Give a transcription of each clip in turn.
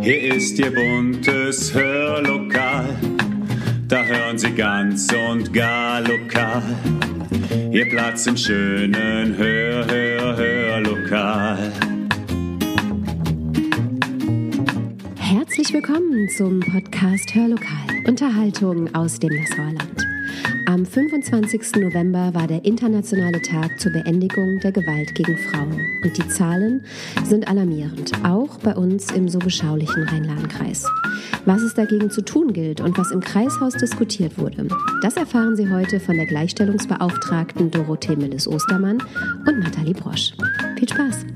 Hier ist Ihr buntes Hörlokal, da hören Sie ganz und gar lokal. Ihr Platz im schönen Hörlokal. Herzlich willkommen zum Podcast Hörlokal, Unterhaltung aus dem Nassauerland. Am 25. November war der internationale Tag zur Beendigung der Gewalt gegen Frauen. Und die Zahlen sind alarmierend, auch bei uns im so beschaulichen Rhein-Lahn-Kreis. Was es dagegen zu tun gilt und was im Kreishaus diskutiert wurde, das erfahren Sie heute von der Gleichstellungsbeauftragten Dorothee Milles-Ostermann und Nathalie Brosch. Viel Spaß!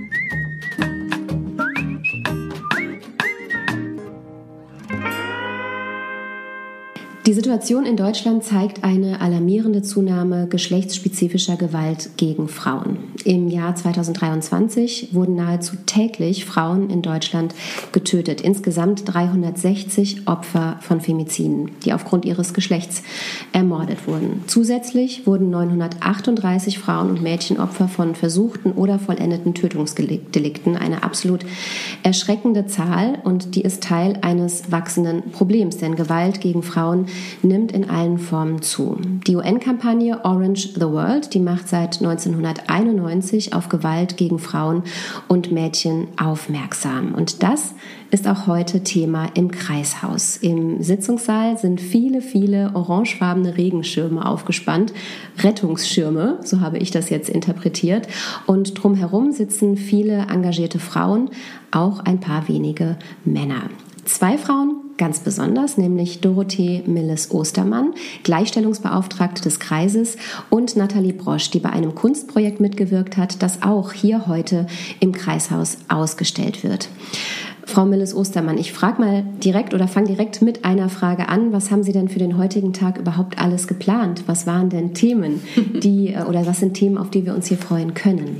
Die Situation in Deutschland zeigt eine alarmierende Zunahme geschlechtsspezifischer Gewalt gegen Frauen. Im Jahr 2023 wurden nahezu täglich Frauen in Deutschland getötet. Insgesamt 360 Opfer von Femiziden, die aufgrund ihres Geschlechts ermordet wurden. Zusätzlich wurden 938 Frauen und Mädchen Opfer von versuchten oder vollendeten Tötungsdelikten. Eine absolut erschreckende Zahl, und die ist Teil eines wachsenden Problems, denn Gewalt gegen Frauen nimmt in allen Formen zu. Die UN-Kampagne Orange the World, die macht seit 1991 auf Gewalt gegen Frauen und Mädchen aufmerksam. Und das ist auch heute Thema im Kreishaus. Im Sitzungssaal sind viele orangefarbene Regenschirme aufgespannt. Rettungsschirme, so habe ich das jetzt interpretiert. Und drumherum sitzen viele engagierte Frauen, auch ein paar wenige Männer. 2 Frauen ganz besonders, nämlich Dorothee Milles-Ostermann, Gleichstellungsbeauftragte des Kreises, und Nathalie Brosch, die bei einem Kunstprojekt mitgewirkt hat, das auch hier heute im Kreishaus ausgestellt wird. Frau Milles-Ostermann, ich fange direkt mit einer Frage an. Was haben Sie denn für den heutigen Tag überhaupt alles geplant? Was waren denn Themen, was sind Themen, auf die wir uns hier freuen können?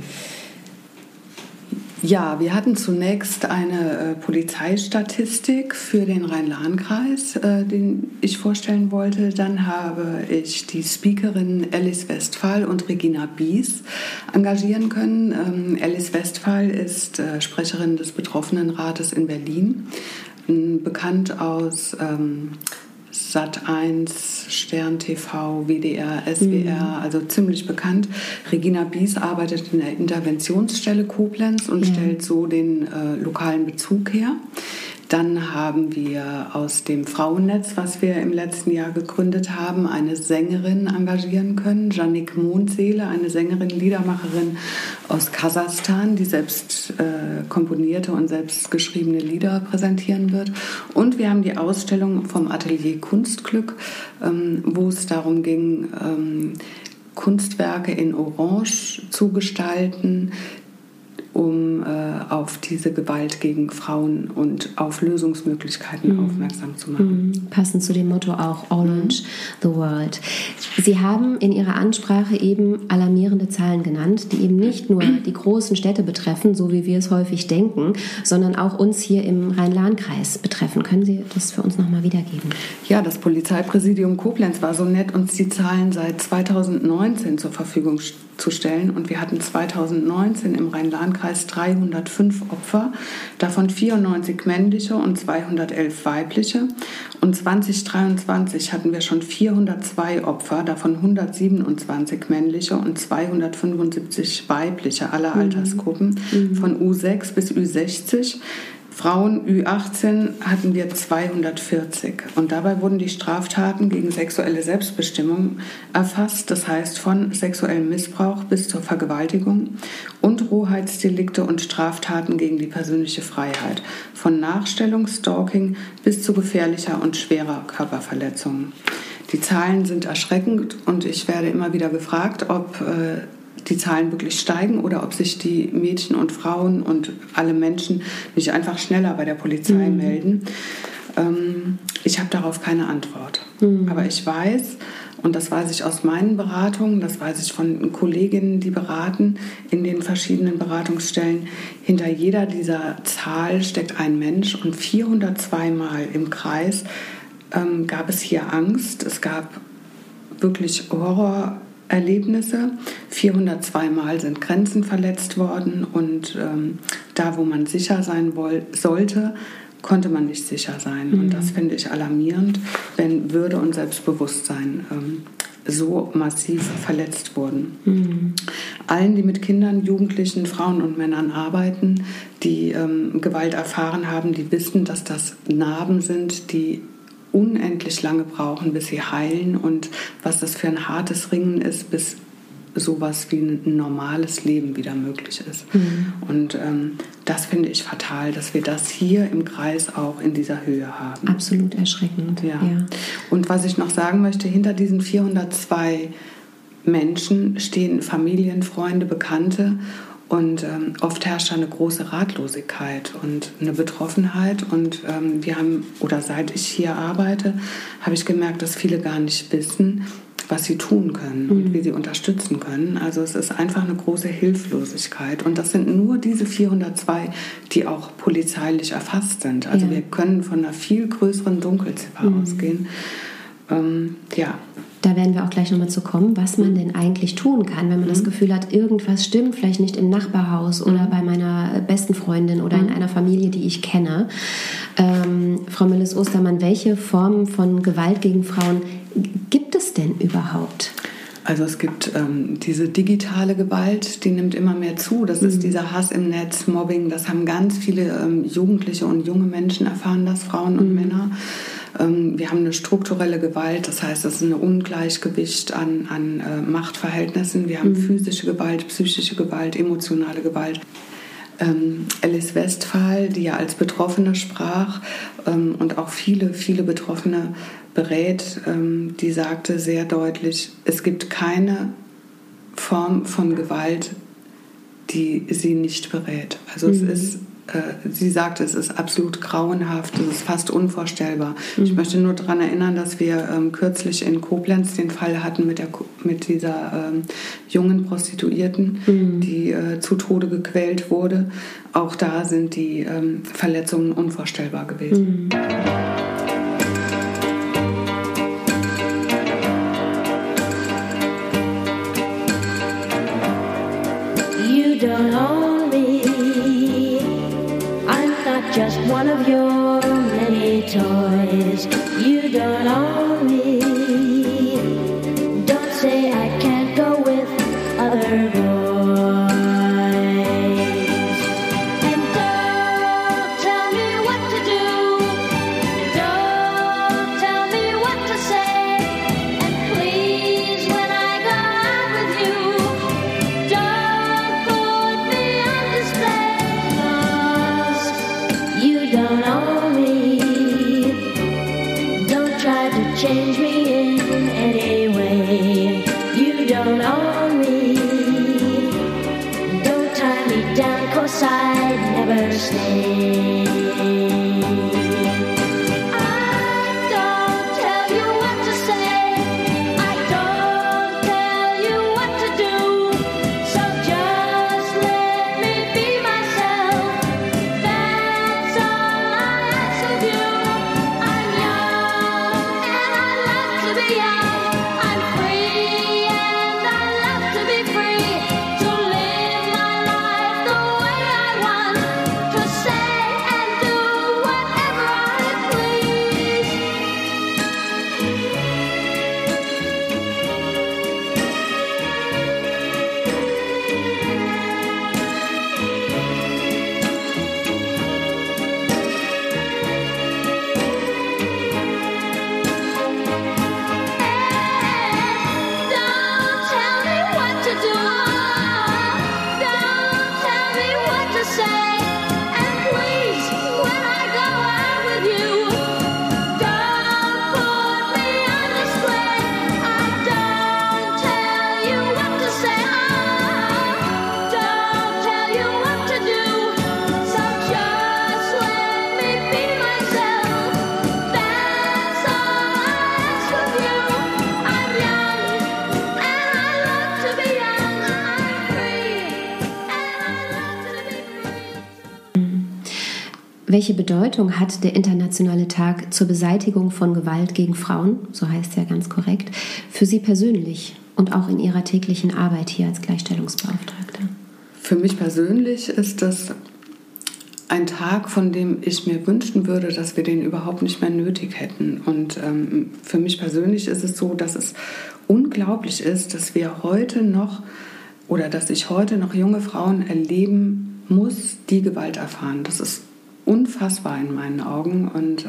Ja, wir hatten zunächst eine Polizeistatistik für den Rhein-Lahn-Kreis, den ich vorstellen wollte. Dann habe ich die Speakerinnen Alice Westphal und Regina Bies engagieren können. Alice Westphal ist Sprecherin des Betroffenenrates in Berlin, bekannt aus Sat.1, Stern TV, WDR, SWR, also ziemlich bekannt. Regina Bies arbeitet in der Interventionsstelle Koblenz und stellt so den lokalen Bezug her. Dann haben wir aus dem Frauennetz, was wir im letzten Jahr gegründet haben, eine Sängerin engagieren können, Jannik Mondseele, eine Sängerin, Liedermacherin aus Kasachstan, die selbst komponierte und selbst geschriebene Lieder präsentieren wird. Und wir haben die Ausstellung vom Atelier Kunstglück, wo es darum ging, Kunstwerke in Orange zu gestalten, um auf diese Gewalt gegen Frauen und auf Lösungsmöglichkeiten aufmerksam zu machen. Passend zu dem Motto auch Orange the World. Sie haben in Ihrer Ansprache eben alarmierende Zahlen genannt, die eben nicht nur die großen Städte betreffen, so wie wir es häufig denken, sondern auch uns hier im Rhein-Lahn-Kreis betreffen. Können Sie das für uns nochmal wiedergeben? Ja, das Polizeipräsidium Koblenz war so nett, uns die Zahlen seit 2019 zur Verfügung zu stellen. Und wir hatten 2019 im Rhein-Lahn-Kreis 305 Opfer, davon 94 männliche und 211 weibliche. Und 2023 hatten wir schon 402 Opfer, davon 127 männliche und 275 weibliche, aller Altersgruppen, von U6 bis Ü60. Frauen Ü18 hatten wir 240 und dabei wurden die Straftaten gegen sexuelle Selbstbestimmung erfasst, das heißt von sexuellem Missbrauch bis zur Vergewaltigung, und Rohheitsdelikte und Straftaten gegen die persönliche Freiheit, von Nachstellung, Stalking bis zu gefährlicher und schwerer Körperverletzungen. Die Zahlen sind erschreckend und ich werde immer wieder gefragt, ob die Zahlen wirklich steigen oder ob sich die Mädchen und Frauen und alle Menschen nicht einfach schneller bei der Polizei melden. Ich habe darauf keine Antwort. Aber ich weiß, und das weiß ich aus meinen Beratungen, das weiß ich von Kolleginnen, die beraten in den verschiedenen Beratungsstellen, hinter jeder dieser Zahl steckt ein Mensch, und 402 Mal im Kreis gab es hier Angst. Es gab wirklich Horrorerlebnisse. 402 Mal sind Grenzen verletzt worden und da, wo man sicher sein sollte, konnte man nicht sicher sein. Und das finde ich alarmierend, wenn Würde und Selbstbewusstsein so massiv verletzt wurden. Allen, die mit Kindern, Jugendlichen, Frauen und Männern arbeiten, die Gewalt erfahren haben, die wissen, dass das Narben sind, die unendlich lange brauchen, bis sie heilen, und was das für ein hartes Ringen ist, bis sowas wie ein normales Leben wieder möglich ist. Und das finde ich fatal, dass wir das hier im Kreis auch in dieser Höhe haben. Absolut erschreckend. Ja. Und was ich noch sagen möchte, hinter diesen 402 Menschen stehen Familien, Freunde, Bekannte, und oft herrscht da eine große Ratlosigkeit und eine Betroffenheit. Und seit ich hier arbeite, habe ich gemerkt, dass viele gar nicht wissen, was sie tun können und wie sie unterstützen können. Also es ist einfach eine große Hilflosigkeit. Und das sind nur diese 402, die auch polizeilich erfasst sind. Also wir können von einer viel größeren Dunkelziffer ausgehen. Da werden wir auch gleich nochmal zu kommen, was man denn eigentlich tun kann, wenn man das Gefühl hat, irgendwas stimmt, vielleicht nicht im Nachbarhaus oder bei meiner besten Freundin oder in einer Familie, die ich kenne. Frau Mülles-Ostermann, welche Formen von Gewalt gegen Frauen gibt es denn überhaupt? Also es gibt diese digitale Gewalt, die nimmt immer mehr zu. Das ist dieser Hass im Netz, Mobbing. Das haben ganz viele Jugendliche und junge Menschen erfahren, das Frauen und Männer. Wir haben eine strukturelle Gewalt, das heißt, das ist ein Ungleichgewicht an Machtverhältnissen. Wir haben physische Gewalt, psychische Gewalt, emotionale Gewalt. Alice Westphal, die ja als Betroffene sprach und auch viele, viele Betroffene berät, die sagte sehr deutlich, es gibt keine Form von Gewalt, die sie nicht berät. Also es ist, sie sagte, es ist absolut grauenhaft, es ist fast unvorstellbar. Ich möchte nur daran erinnern, dass wir kürzlich in Koblenz den Fall hatten mit dieser jungen Prostituierten, die zu Tode gequält wurde. Auch da sind die Verletzungen unvorstellbar gewesen. You don't own me. I'm not just one of your many toys. You don't own me. Don't say I can't go with other boys. And don't tell me what to do. Don't tell me what to say. And please, when I go out with you, don't put me on display. 'Cause you don't own me. Don't try to change me in any way. You don't own me. Don't tie me down, 'cause I'd never stay. I don't tell you what to say. I don't tell you what to do. So just let me be myself. That's all I ask of you. I'm young and I love to be young. I'm free and I love to be free. To live my life the way I want. To say and do whatever I please. Don't tell me what to do. Don't tell me what to say. And please, when I go out with you, don't put me on display. I don't tell you what to say. Don't tell you what to do. So just let me be myself. That's all I ask of you. I'm young and I love to be young. I'm free and I love to be free. Welche Bedeutung hat der Internationale Tag zur Beseitigung von Gewalt gegen Frauen, so heißt es ja ganz korrekt, für Sie persönlich und auch in Ihrer täglichen Arbeit hier als Gleichstellungsbeauftragte? Für mich persönlich ist das ein Tag, von dem ich mir wünschen würde, dass wir den überhaupt nicht mehr nötig hätten. Und für mich persönlich ist es so, dass es unglaublich ist, dass wir heute noch oder dass ich heute noch junge Frauen erleben muss, die Gewalt erfahren. Das ist unfassbar in meinen Augen. Und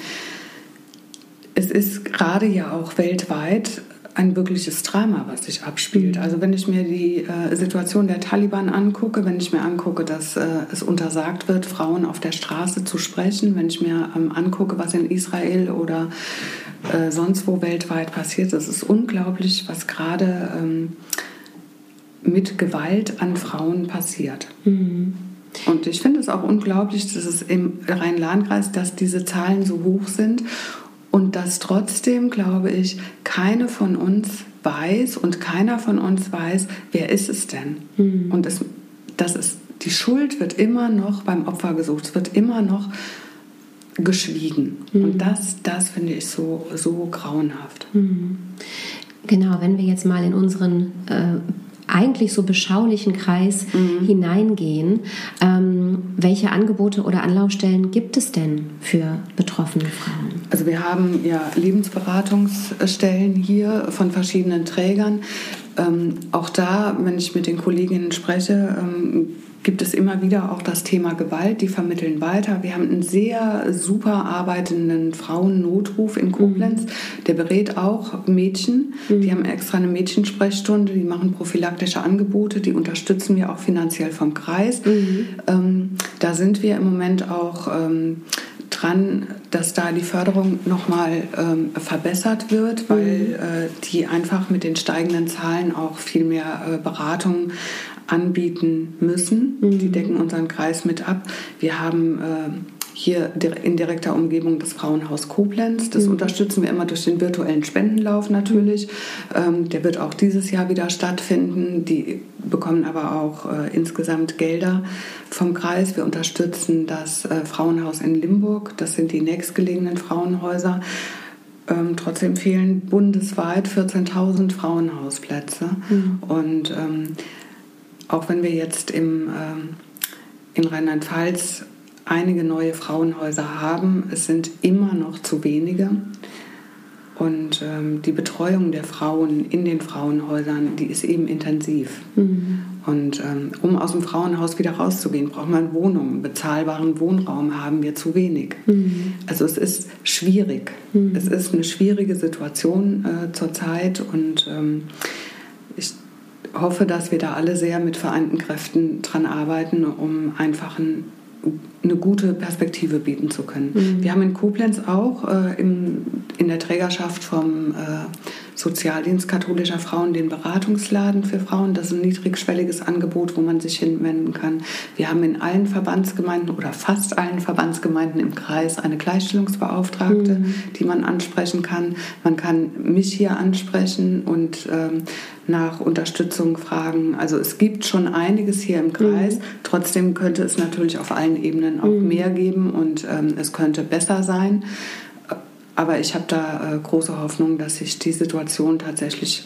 es ist gerade ja auch weltweit ein wirkliches Drama, was sich abspielt. Also wenn ich mir die Situation der Taliban angucke, wenn ich mir angucke, dass es untersagt wird, Frauen auf der Straße zu sprechen, wenn ich mir angucke, was in Israel oder sonst wo weltweit passiert, das ist unglaublich, was gerade mit Gewalt an Frauen passiert. Mhm. Und ich finde es auch unglaublich, dass es im Rhein-Lahn-Kreis, dass diese Zahlen so hoch sind. Und dass trotzdem, glaube ich, keine von uns weiß und keiner von uns weiß, wer ist es denn? Mhm. Und die Schuld wird immer noch beim Opfer gesucht, es wird immer noch geschwiegen. Mhm. Und das finde ich so grauenhaft. Mhm. Genau, wenn wir jetzt mal in unseren eigentlich so beschaulichen Kreis hineingehen, welche Angebote oder Anlaufstellen gibt es denn für betroffene Frauen? Also wir haben ja Lebensberatungsstellen hier von verschiedenen Trägern. Auch da, wenn ich mit den Kolleginnen spreche, gibt es immer wieder auch das Thema Gewalt, die vermitteln weiter. Wir haben einen sehr super arbeitenden Frauennotruf in Koblenz, der berät auch Mädchen. Die haben extra eine Mädchensprechstunde, die machen prophylaktische Angebote, die unterstützen wir auch finanziell vom Kreis. Da sind wir im Moment auch dran, dass da die Förderung nochmal verbessert wird, weil die einfach mit den steigenden Zahlen auch viel mehr Beratung anbieten müssen. Die decken unseren Kreis mit ab. Wir haben hier in direkter Umgebung das Frauenhaus Koblenz. Das unterstützen wir immer durch den virtuellen Spendenlauf natürlich. Der wird auch dieses Jahr wieder stattfinden. Die bekommen aber auch insgesamt Gelder vom Kreis. Wir unterstützen das Frauenhaus in Limburg. Das sind die nächstgelegenen Frauenhäuser. Trotzdem fehlen bundesweit 14.000 Frauenhausplätze. Und auch wenn wir jetzt in Rheinland-Pfalz einige neue Frauenhäuser haben, es sind immer noch zu wenige. Und die Betreuung der Frauen in den Frauenhäusern, die ist eben intensiv. Und um aus dem Frauenhaus wieder rauszugehen, braucht man Wohnungen. Bezahlbaren Wohnraum haben wir zu wenig. Also es ist schwierig. Es ist eine schwierige Situation zurzeit und ich hoffe, dass wir da alle sehr mit vereinten Kräften dran arbeiten, um einfach eine gute Perspektive bieten zu können. Wir haben in Koblenz auch in der Trägerschaft vom Sozialdienst katholischer Frauen den Beratungsladen für Frauen. Das ist ein niedrigschwelliges Angebot, wo man sich hinwenden kann. Wir haben in allen Verbandsgemeinden oder fast allen Verbandsgemeinden im Kreis eine Gleichstellungsbeauftragte, die man ansprechen kann. Man kann mich hier ansprechen und nach Unterstützung fragen. Also es gibt schon einiges hier im Kreis. Trotzdem könnte es natürlich auf allen Ebenen auch mehr geben und es könnte besser sein. Aber ich habe da große Hoffnung, dass sich die Situation tatsächlich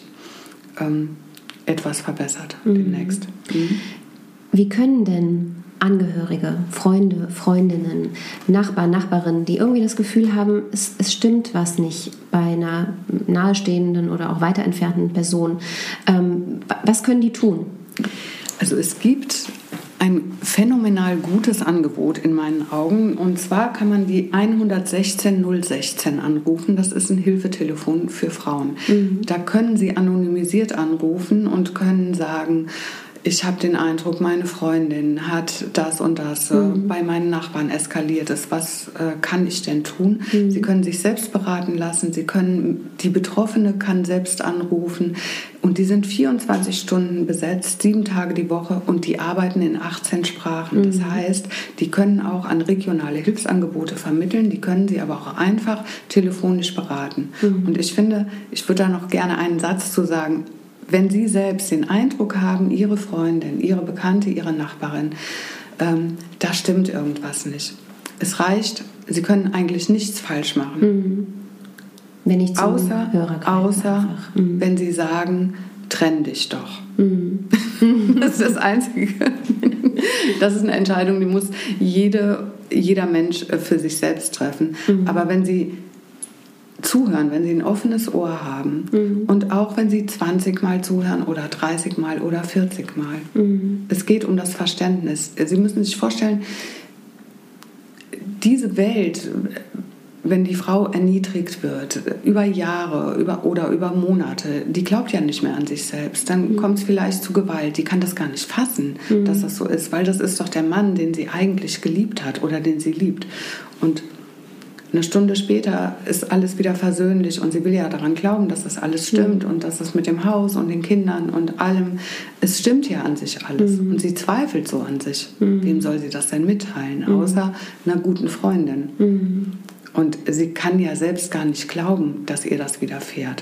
etwas verbessert demnächst. Wie können denn Angehörige, Freunde, Freundinnen, Nachbarn, Nachbarinnen, die irgendwie das Gefühl haben, es stimmt was nicht bei einer nahestehenden oder auch weiter entfernten Person, was können die tun? Also es gibt ein phänomenal gutes Angebot in meinen Augen. Und zwar kann man die 116 016 anrufen. Das ist ein Hilfetelefon für Frauen. Da können Sie anonymisiert anrufen und können sagen, ich habe den Eindruck, meine Freundin hat das und das bei meinen Nachbarn eskaliert ist. Was kann ich denn tun? Sie können sich selbst beraten lassen. Die Betroffene kann selbst anrufen. Und die sind 24 Stunden besetzt, 7 Tage die Woche und die arbeiten in 18 Sprachen. Das heißt, die können auch an regionale Hilfsangebote vermitteln, die können sie aber auch einfach telefonisch beraten. Und ich finde, ich würde da noch gerne einen Satz zu sagen. Wenn Sie selbst den Eindruck haben, Ihre Freundin, Ihre Bekannte, Ihre Nachbarin, da stimmt irgendwas nicht. Es reicht, Sie können eigentlich nichts falsch machen. Wenn ich zum Hörer außer wenn Sie sagen, trenn dich doch. Das ist das Einzige. Das ist eine Entscheidung, die muss jeder Mensch für sich selbst treffen. Aber wenn Sie zuhören, wenn Sie ein offenes Ohr haben und auch wenn Sie 20 Mal zuhören oder 30 Mal oder 40 Mal, es geht um das Verständnis. Sie müssen sich vorstellen, diese Welt, wenn die Frau erniedrigt wird, über Jahre oder über Monate, die glaubt ja nicht mehr an sich selbst. Dann kommt es vielleicht zu Gewalt. Die kann das gar nicht fassen, dass das so ist, weil das ist doch der Mann, den sie eigentlich geliebt hat oder den sie liebt. Und eine Stunde später ist alles wieder versöhnlich und sie will ja daran glauben, dass das alles stimmt und dass das mit dem Haus und den Kindern und allem, es stimmt ja an sich alles. Und sie zweifelt so an sich. Wem soll sie das denn mitteilen, außer einer guten Freundin? Und sie kann ja selbst gar nicht glauben, dass ihr das widerfährt.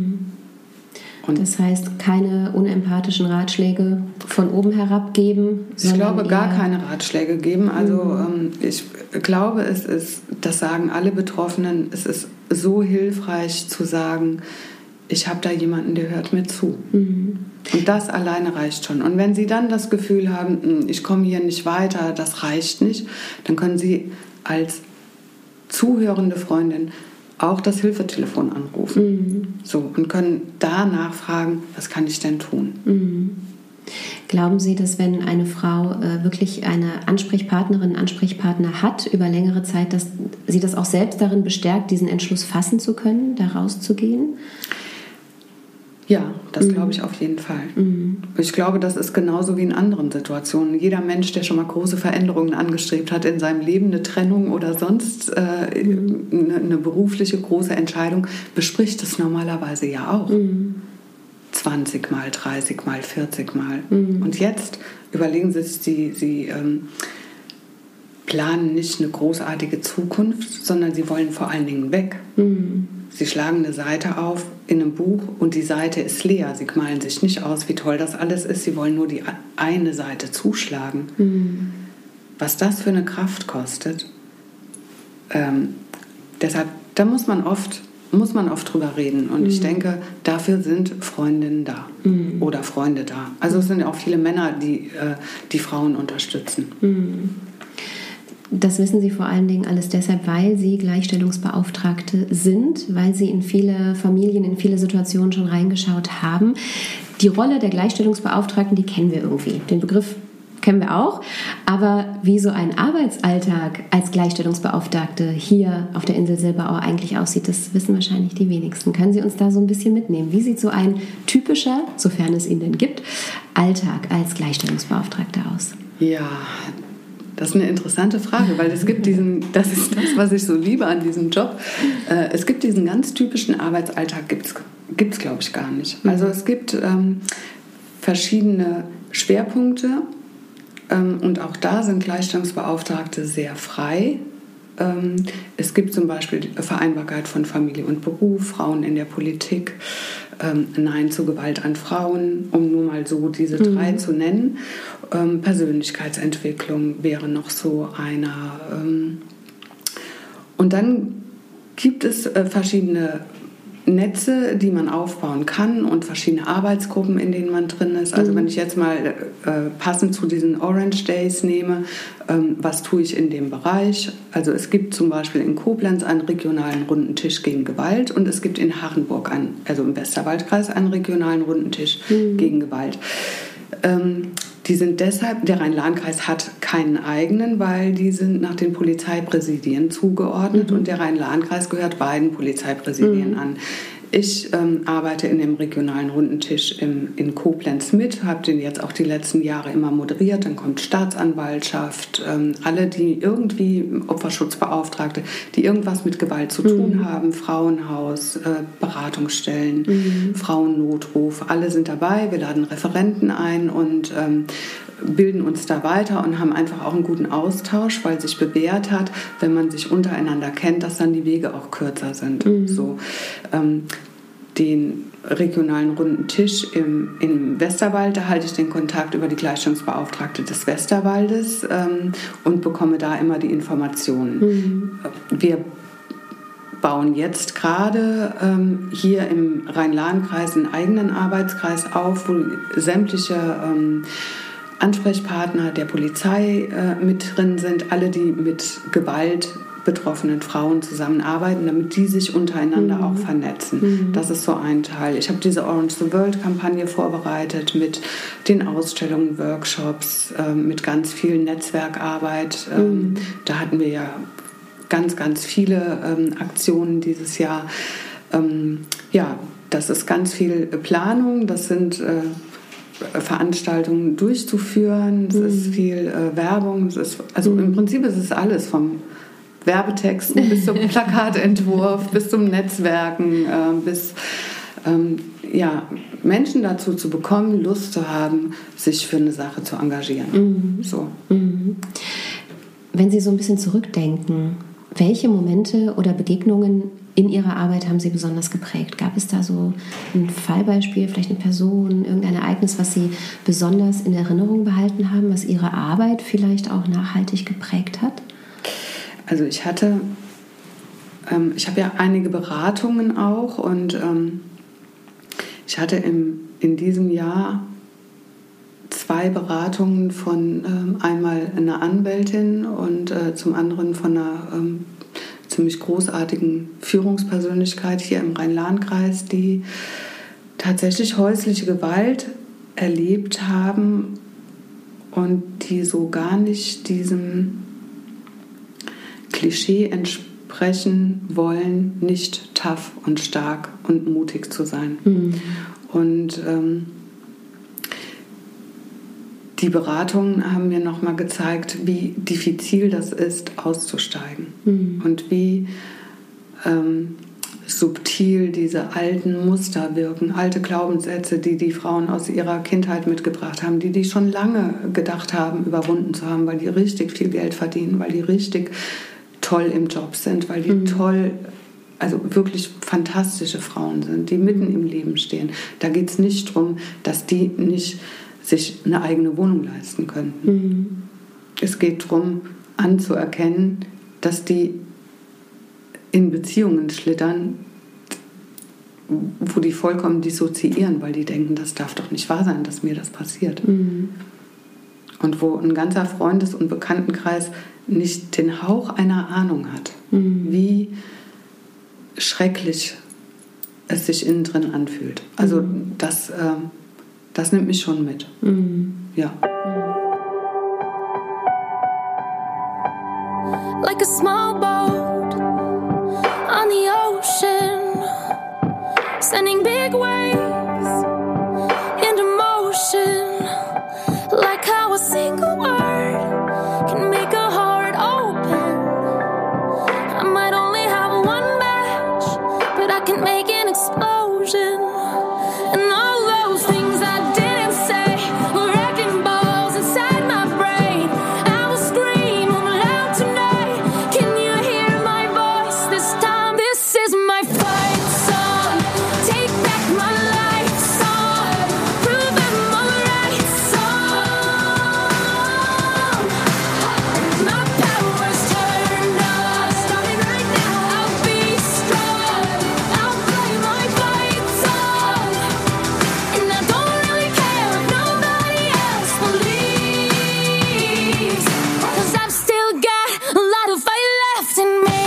Und das heißt, keine unempathischen Ratschläge von oben herab geben? Ich glaube, gar keine Ratschläge geben. Also ich glaube, das sagen alle Betroffenen, es ist so hilfreich zu sagen, ich habe da jemanden, der hört mir zu. Und das alleine reicht schon. Und wenn Sie dann das Gefühl haben, ich komme hier nicht weiter, das reicht nicht, dann können Sie als zuhörende Freundin auch das Hilfetelefon anrufen. So, und können da nachfragen, was kann ich denn tun? Glauben Sie, dass wenn eine Frau wirklich eine Ansprechpartnerin, Ansprechpartner hat über längere Zeit, dass sie das auch selbst darin bestärkt, diesen Entschluss fassen zu können, da rauszugehen? Ja, das glaube ich auf jeden Fall. Ich glaube, das ist genauso wie in anderen Situationen. Jeder Mensch, der schon mal große Veränderungen angestrebt hat in seinem Leben, eine Trennung oder sonst eine berufliche große Entscheidung, bespricht es normalerweise ja auch. 20 Mal, 30 Mal, 40 Mal. Und jetzt überlegen Sie sich, Sie planen nicht eine großartige Zukunft, sondern Sie wollen vor allen Dingen weg. Sie schlagen eine Seite auf in einem Buch und die Seite ist leer. Sie malen sich nicht aus, wie toll das alles ist. Sie wollen nur die eine Seite zuschlagen. Was das für eine Kraft kostet. Deshalb, da muss man oft drüber reden. Und ich denke, dafür sind Freundinnen da oder Freunde da. Also es sind ja auch viele Männer, die Frauen unterstützen. Das wissen Sie vor allen Dingen alles deshalb, weil Sie Gleichstellungsbeauftragte sind, weil Sie in viele Familien, in viele Situationen schon reingeschaut haben. Die Rolle der Gleichstellungsbeauftragten, die kennen wir irgendwie. Den Begriff kennen wir auch. Aber wie so ein Arbeitsalltag als Gleichstellungsbeauftragte hier auf der Insel Silberau eigentlich aussieht, das wissen wahrscheinlich die wenigsten. Können Sie uns da so ein bisschen mitnehmen? Wie sieht so ein typischer, sofern es ihn denn gibt, Alltag als Gleichstellungsbeauftragte aus? Ja, das ist eine interessante Frage, weil es gibt das ist das, was ich so liebe an diesem Job. Es gibt diesen ganz typischen Arbeitsalltag, gibt's glaube ich gar nicht. Also es gibt verschiedene Schwerpunkte und auch da sind Gleichstellungsbeauftragte sehr frei. Es gibt zum Beispiel die Vereinbarkeit von Familie und Beruf, Frauen in der Politik, Nein zu Gewalt an Frauen, um nur mal so diese drei zu nennen. Persönlichkeitsentwicklung wäre noch so einer. Und dann gibt es verschiedene Netze, die man aufbauen kann und verschiedene Arbeitsgruppen, in denen man drin ist. Also wenn ich jetzt mal passend zu diesen Orange Days nehme, was tue ich in dem Bereich? Also es gibt zum Beispiel in Koblenz einen regionalen runden Tisch gegen Gewalt und es gibt in Hachenburg, also im Westerwaldkreis, einen regionalen runden Tisch gegen Gewalt. Die sind deshalb, der Rhein-Lahn-Kreis hat keinen eigenen, weil die sind nach den Polizeipräsidien zugeordnet und der Rhein-Lahn-Kreis gehört beiden Polizeipräsidien an. Ich arbeite in dem regionalen runden Tisch in Koblenz mit, habe den jetzt auch die letzten Jahre immer moderiert. Dann kommt Staatsanwaltschaft, alle, die irgendwie Opferschutzbeauftragte, die irgendwas mit Gewalt zu tun haben, Frauenhaus, Beratungsstellen, Frauennotruf, alle sind dabei. Wir laden Referenten ein und bilden uns da weiter und haben einfach auch einen guten Austausch, weil sich bewährt hat, wenn man sich untereinander kennt, dass dann die Wege auch kürzer sind. So, den regionalen runden Tisch im Westerwald, da halte ich den Kontakt über die Gleichstellungsbeauftragte des Westerwaldes und bekomme da immer die Informationen. Wir bauen jetzt gerade hier im Rhein-Lahn-Kreis einen eigenen Arbeitskreis auf, wo sämtliche Ansprechpartner der Polizei mit drin sind, alle, die mit Gewalt betroffenen Frauen zusammenarbeiten, damit die sich untereinander auch vernetzen. Das ist so ein Teil. Ich habe diese Orange the World-Kampagne vorbereitet mit den Ausstellungen, Workshops, mit ganz viel Netzwerkarbeit. Da hatten wir ja ganz, ganz viele Aktionen dieses Jahr. Ja, das ist ganz viel Planung, das sind Veranstaltungen durchzuführen, es ist viel Werbung, also im Prinzip ist es alles vom Werbetexten bis zum Plakatentwurf, bis zum Netzwerken, bis Menschen dazu zu bekommen, Lust zu haben, sich für eine Sache zu engagieren. So. Wenn Sie so ein bisschen zurückdenken, welche Momente oder Begegnungen in Ihrer Arbeit haben Sie besonders geprägt? Gab es da so ein Fallbeispiel, vielleicht eine Person, irgendein Ereignis, was Sie besonders in Erinnerung behalten haben, was Ihre Arbeit vielleicht auch nachhaltig geprägt hat? Also ich habe ja einige Beratungen auch und ich hatte in diesem Jahr 2 Beratungen von einmal einer Anwältin und zum anderen von einer ziemlich großartigen Führungspersönlichkeit hier im Rhein-Lahn-Kreis, die tatsächlich häusliche Gewalt erlebt haben und die so gar nicht diesem Klischee entsprechen wollen, nicht tough und stark und mutig zu sein. Und die Beratungen haben mir nochmal gezeigt, wie diffizil das ist, auszusteigen. Und wie subtil diese alten Muster wirken, alte Glaubenssätze, die die Frauen aus ihrer Kindheit mitgebracht haben, die schon lange gedacht haben, überwunden zu haben, weil die richtig viel Geld verdienen, weil die richtig toll im Job sind, weil die toll, also wirklich fantastische Frauen sind, die mitten im Leben stehen. Da geht es nicht darum, dass die nicht sich eine eigene Wohnung leisten könnten. Es geht darum, anzuerkennen, dass die in Beziehungen schlittern, wo die vollkommen dissoziieren, weil die denken, das darf doch nicht wahr sein, dass mir das passiert. Und wo ein ganzer Freundes- und Bekanntenkreis nicht den Hauch einer Ahnung hat, wie schrecklich es sich innen drin anfühlt. Also das nimmt mich schon mit. Ja. Like a small boat on the ocean, sending big waves into motion. Like how a single word can make a heart open. I might only have one match, but I can make an explosion. And all those things I didn't say were wrecking balls inside my brain. I will scream loud tonight. Can you hear my voice this time? This is my fight song. Take back my life song. Prove I'm alright song. My power's turned on. Starting right now. I'll be strong. I'll play my fight song. And I don't really care if nobody else believes, 'cause I've still got a lot of fight left in me.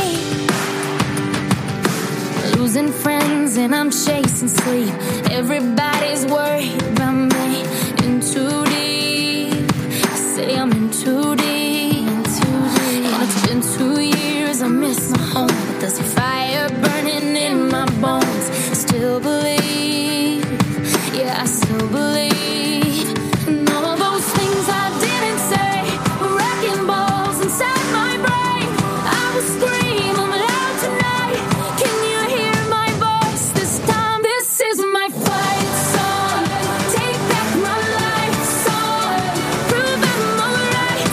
Losing friends and I'm chasing sleep. Everybody's worried about me. In too deep. I say I'm in too deep. And it's been 2 years, I miss my home, but there's a fire burning in my bones. I still believe, yeah, I still believe. And all those things I didn't say were wrecking balls inside my brain. I will scream loud tonight. Can you hear my voice this time? This is my fight song. Take back my life song. Prove I'm alright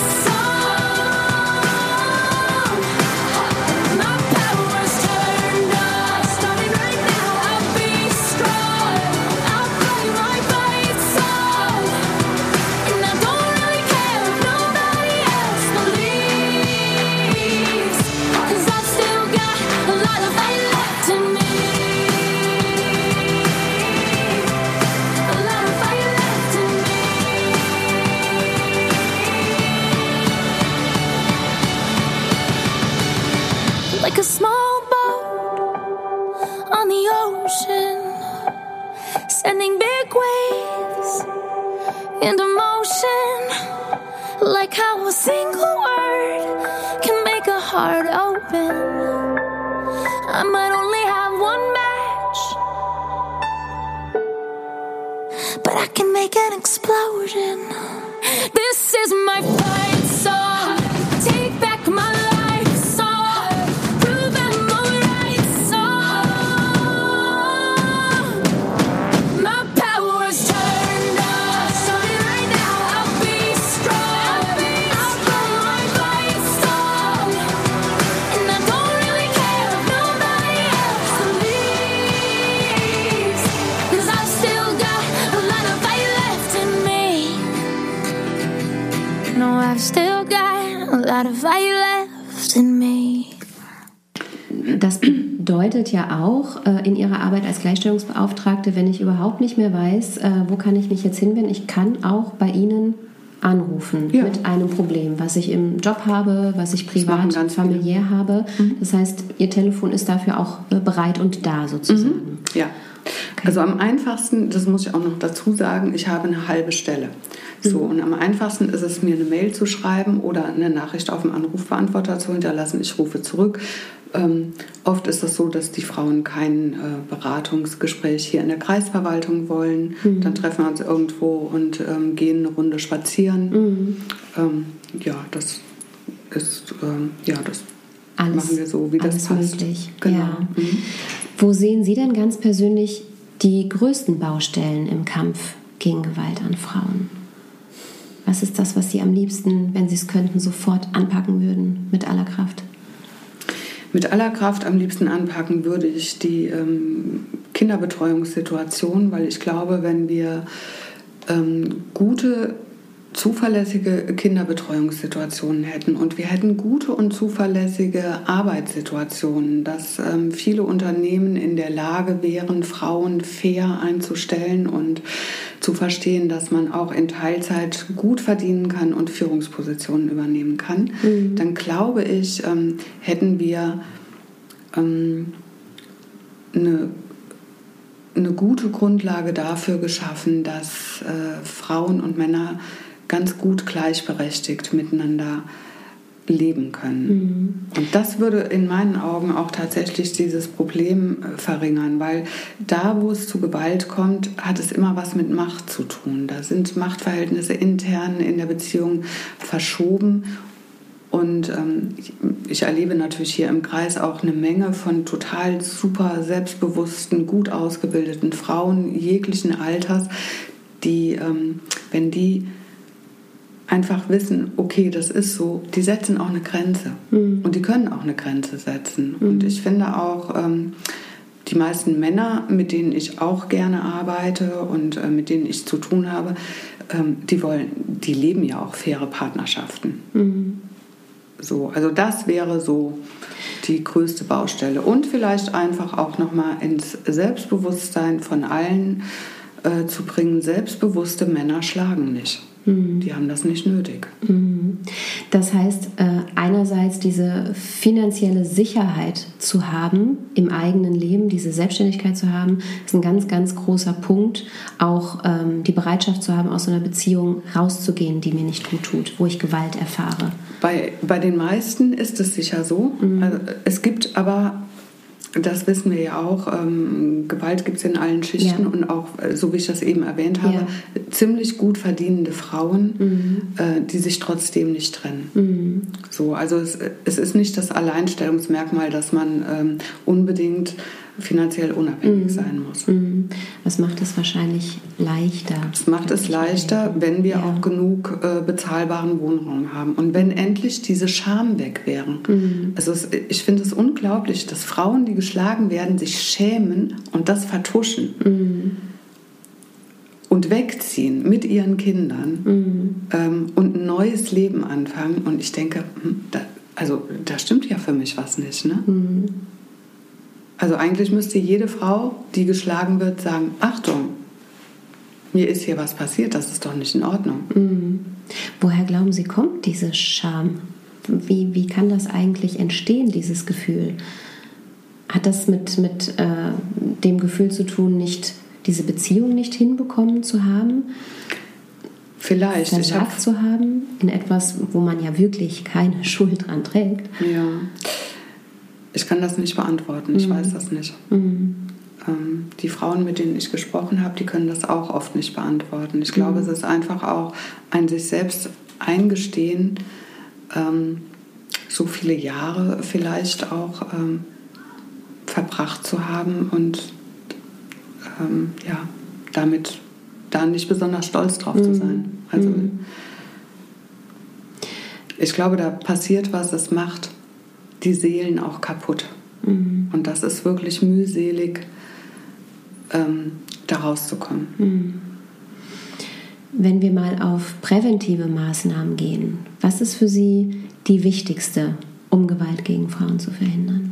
song. My power's turned on. Starting right now. I'll be strong. I'll play my fight song. And I don't really care if nobody else believes, 'cause like a small boat on the ocean, sending big waves into motion, like how a single word can make a heart open. I might only have one match, but I can make an explosion. This is my fight song. Take back my life song. Prove I'm alright song. My power's turned on. Starting right now, I'll be strong. I'll blow my fight song. And I don't really care if nobody else believes, 'cause I've still got a lot of fight left in me. No, I've still got a lot of fight left in me. Das bedeutet ja auch in Ihrer Arbeit als Gleichstellungsbeauftragte, wenn ich überhaupt nicht mehr weiß, wo kann ich mich jetzt hinwenden, ich kann auch bei Ihnen anrufen mit einem Problem, was ich im Job habe, was ich privat, familiär habe. Das heißt, Ihr Telefon ist dafür auch bereit und da sozusagen. Ja. Also am einfachsten, das muss ich auch noch dazu sagen, ich habe eine halbe Stelle. So, und am einfachsten ist es, mir eine Mail zu schreiben oder eine Nachricht auf dem Anrufbeantworter zu hinterlassen. Ich rufe zurück. Oft ist es so, dass die Frauen kein Beratungsgespräch hier in der Kreisverwaltung wollen. Dann treffen wir uns irgendwo und gehen eine Runde spazieren. Das ist, das Alles, machen wir so, wie das passt. Möglich. Genau. Ja. Wo sehen Sie denn ganz persönlich die größten Baustellen im Kampf gegen Gewalt an Frauen? Was ist das, was Sie am liebsten, wenn Sie es könnten, sofort anpacken würden, mit aller Kraft? Mit aller Kraft am liebsten anpacken würde ich die Kinderbetreuungssituation, weil ich glaube, wenn wir gute, zuverlässige Kinderbetreuungssituationen hätten und wir hätten gute und zuverlässige Arbeitssituationen, dass viele Unternehmen in der Lage wären, Frauen fair einzustellen und zu verstehen, dass man auch in Teilzeit gut verdienen kann und Führungspositionen übernehmen kann, dann glaube ich, hätten wir eine gute Grundlage dafür geschaffen, dass Frauen und Männer ganz gut gleichberechtigt miteinander leben können. Und das würde in meinen Augen auch tatsächlich dieses Problem verringern, weil da, wo es zu Gewalt kommt, hat es immer was mit Macht zu tun. Da sind Machtverhältnisse intern in der Beziehung verschoben. Und ich erlebe natürlich hier im Kreis auch eine Menge von total super selbstbewussten, gut ausgebildeten Frauen jeglichen Alters, die, wenn die einfach wissen, okay, das ist so, die setzen auch eine Grenze. Und die können auch eine Grenze setzen. Und ich finde auch, die meisten Männer, mit denen ich auch gerne arbeite und mit denen ich zu tun habe, die leben ja auch faire Partnerschaften. So, also das wäre so die größte Baustelle. Und vielleicht einfach auch nochmal ins Selbstbewusstsein von allen zu bringen, selbstbewusste Männer schlagen nicht. Die haben das nicht nötig. Das heißt, einerseits diese finanzielle Sicherheit zu haben im eigenen Leben, diese Selbstständigkeit zu haben, ist ein ganz, ganz großer Punkt. Auch die Bereitschaft zu haben, aus so einer Beziehung rauszugehen, die mir nicht gut tut, wo ich Gewalt erfahre. Bei den meisten ist es sicher so. Also, es gibt aber, das wissen wir ja auch, Gewalt gibt es in allen Schichten und auch, so wie ich das eben erwähnt habe, ziemlich gut verdienende Frauen, die sich trotzdem nicht trennen. So, also es ist nicht das Alleinstellungsmerkmal, dass man unbedingt finanziell unabhängig sein muss. Das macht es wahrscheinlich leichter. Es macht es leichter, wenn wir auch genug bezahlbaren Wohnraum haben und wenn endlich diese Scham weg wäre. Also ich finde es unglaublich, dass Frauen, die geschlagen werden, sich schämen und das vertuschen und wegziehen mit ihren Kindern und ein neues Leben anfangen. Und ich denke, da stimmt ja für mich was nicht, ne? Also eigentlich müsste jede Frau, die geschlagen wird, sagen, Achtung, mir ist hier was passiert, das ist doch nicht in Ordnung. Woher glauben Sie, kommt diese Scham? Wie kann das eigentlich entstehen, dieses Gefühl? Hat das mit dem Gefühl zu tun, diese Beziehung nicht hinbekommen zu haben? Vielleicht. Versagt zu haben in etwas, wo man ja wirklich keine Schuld dran trägt? Ja. Ich kann das nicht beantworten. Ich weiß das nicht. Die Frauen, mit denen ich gesprochen habe, die können das auch oft nicht beantworten. Ich glaube, es ist einfach auch ein sich selbst eingestehen, so viele Jahre vielleicht auch verbracht zu haben und damit da nicht besonders stolz drauf zu sein. Also ich glaube, da passiert was, es macht die Seelen auch kaputt. Und das ist wirklich mühselig, da rauszukommen. Wenn wir mal auf präventive Maßnahmen gehen, was ist für Sie die wichtigste, um Gewalt gegen Frauen zu verhindern?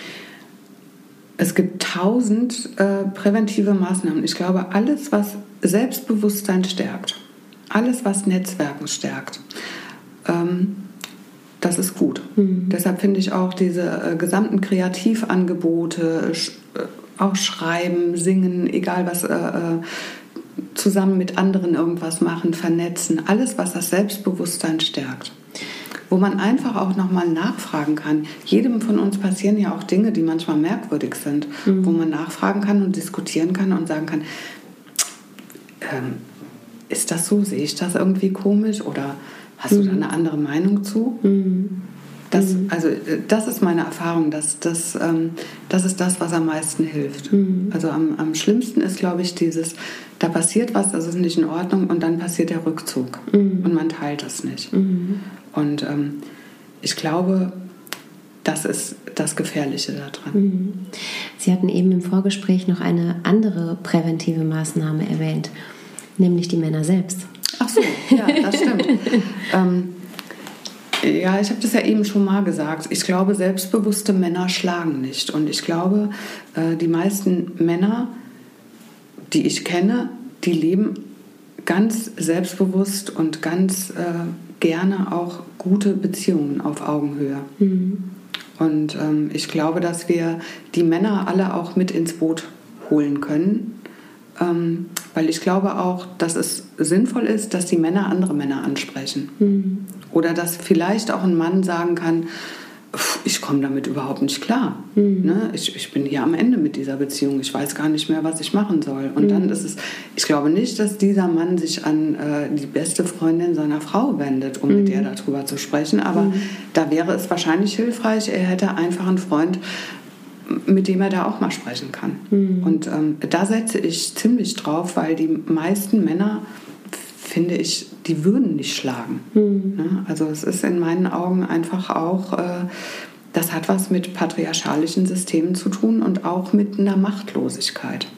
Es gibt 1000 präventive Maßnahmen. Ich glaube, alles, was Selbstbewusstsein stärkt, alles, was Netzwerken stärkt, das ist gut. Deshalb finde ich auch diese gesamten Kreativangebote, auch Schreiben, Singen, egal was, zusammen mit anderen irgendwas machen, vernetzen, alles, was das Selbstbewusstsein stärkt. Wo man einfach auch nochmal nachfragen kann. Jedem von uns passieren ja auch Dinge, die manchmal merkwürdig sind, wo man nachfragen kann und diskutieren kann und sagen kann, ist das so, sehe ich das irgendwie komisch oder hast du da eine andere Meinung zu? Das ist meine Erfahrung, das ist das, was am meisten hilft. Also am schlimmsten ist, glaube ich, da passiert was, das ist nicht in Ordnung und dann passiert der Rückzug und man teilt es nicht. Und ich glaube, das ist das Gefährliche daran. Sie hatten eben im Vorgespräch noch eine andere präventive Maßnahme erwähnt, nämlich die Männer selbst. Ach so, ja, das stimmt. Ja, ich habe das ja eben schon mal gesagt. Ich glaube, selbstbewusste Männer schlagen nicht. Und ich glaube, die meisten Männer, die ich kenne, die leben ganz selbstbewusst und ganz gerne auch gute Beziehungen auf Augenhöhe. Und ich glaube, dass wir die Männer alle auch mit ins Boot holen können. Weil ich glaube auch, dass es sinnvoll ist, dass die Männer andere Männer ansprechen. Oder dass vielleicht auch ein Mann sagen kann, ich komme damit überhaupt nicht klar. Ne? Ich bin hier am Ende mit dieser Beziehung. Ich weiß gar nicht mehr, was ich machen soll. Und dann ist es, ich glaube nicht, dass dieser Mann sich an die beste Freundin seiner Frau wendet, um mit der darüber zu sprechen. Aber da wäre es wahrscheinlich hilfreich, er hätte einfach einen Freund, mit dem er da auch mal sprechen kann. Und da setze ich ziemlich drauf, weil die meisten Männer, finde ich, die würden nicht schlagen. Ne? Also es ist in meinen Augen einfach auch, das hat was mit patriarchalischen Systemen zu tun und auch mit einer Machtlosigkeit.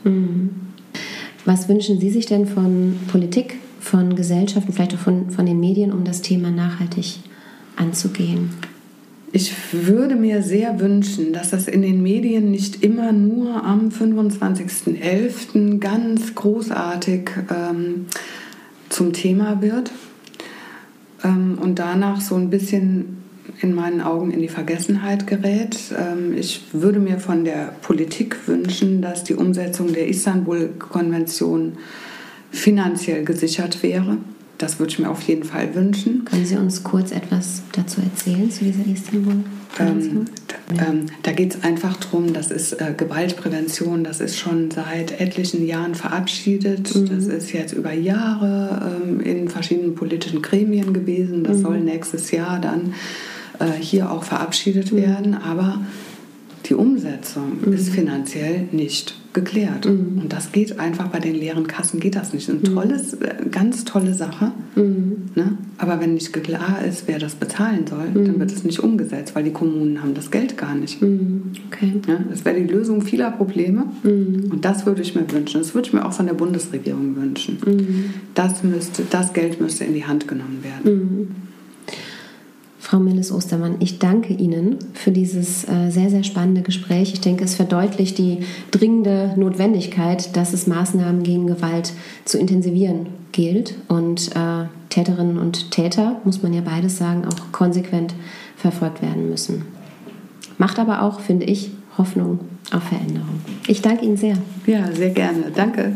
Was wünschen Sie sich denn von Politik, von Gesellschaften, vielleicht auch von den Medien, um das Thema nachhaltig anzugehen? Ich würde mir sehr wünschen, dass das in den Medien nicht immer nur am 25.11. ganz großartig zum Thema wird und danach so ein bisschen in meinen Augen in die Vergessenheit gerät. Ich würde mir von der Politik wünschen, dass die Umsetzung der Istanbul-Konvention finanziell gesichert wäre. Das würde ich mir auf jeden Fall wünschen. Können Sie uns kurz etwas dazu erzählen, zu dieser Istanbul-Konvention? Da geht es einfach darum, das ist Gewaltprävention, das ist schon seit etlichen Jahren verabschiedet. Das ist jetzt über Jahre in verschiedenen politischen Gremien gewesen. Das soll nächstes Jahr dann hier auch verabschiedet werden. Aber die Umsetzung ist finanziell nicht geklärt. Und das geht einfach bei den leeren Kassen, geht das nicht. Ein ganz tolle Sache. Ne? Aber wenn nicht klar ist, wer das bezahlen soll, dann wird es nicht umgesetzt, weil die Kommunen haben das Geld gar nicht. Okay. Ja, das wäre die Lösung vieler Probleme. Und das würde ich mir wünschen. Das würde ich mir auch von der Bundesregierung wünschen. Das Geld müsste in die Hand genommen werden. Frau Milles-Ostermann, ich danke Ihnen für dieses sehr, sehr spannende Gespräch. Ich denke, es verdeutlicht die dringende Notwendigkeit, dass es Maßnahmen gegen Gewalt zu intensivieren gilt und Täterinnen und Täter, muss man ja beides sagen, auch konsequent verfolgt werden müssen. Macht aber auch, finde ich, Hoffnung auf Veränderung. Ich danke Ihnen sehr. Ja, sehr gerne. Danke.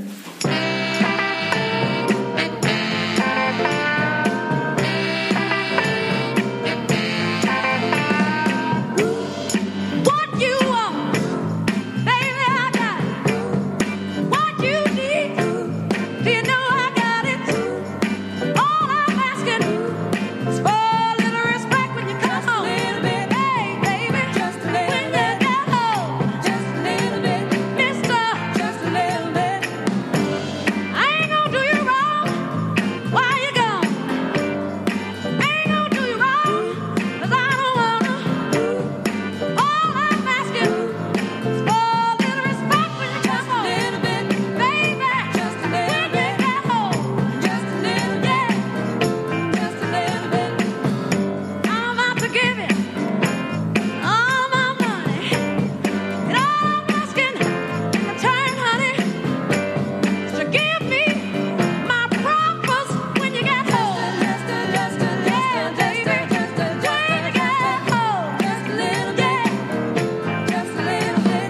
What you want, baby, I got it. What you need, do you know I got it? All I'm asking is for a little respect when you come home. Hey, baby, just a little when you get home. Just a little bit, mister, just a little bit. I ain't gonna do you wrong while you're gone. I ain't gonna do you wrong, 'cause I don't wanna. All I'm asking is for a little respect when you come home. Just a little bit, baby. Just a little bit. When you get home. Just a little, yeah. Just a little bit. I'm out to give you all my money. And all I'm asking in return, honey, is to give me my propers when you get home. Just a, yeah, baby. Just a, when you get home. Just a little, yeah. Just a little bit.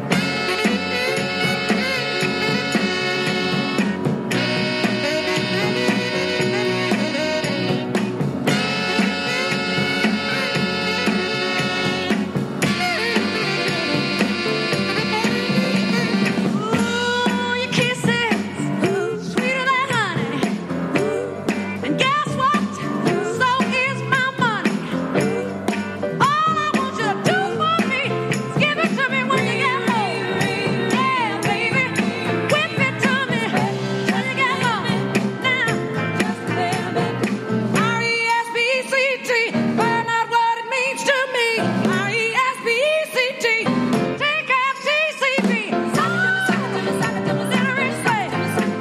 Ooh, your kisses, sweeter than honey. And guess what? So is my money. All I want you to do for me is give it to me when you get home. Yeah, baby, whip it to me when you get home. Now, just a little bit. R-E-S-P-E-C-T, find out what it means to me. R-E-S-P-E-C-T, T-F-T-C-P. Sock it to me, sock it to me, little respect.